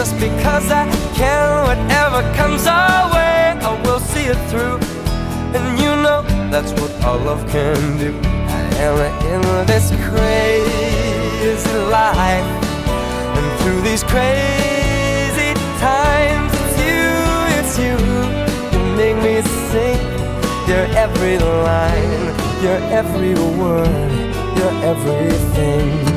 just because I can. Whatever comes our way, I will see it through. And you know that's what all love can do. I am in this crazy life, and through these crazy times, it's you. You make me sing your every line, your every word, your everything.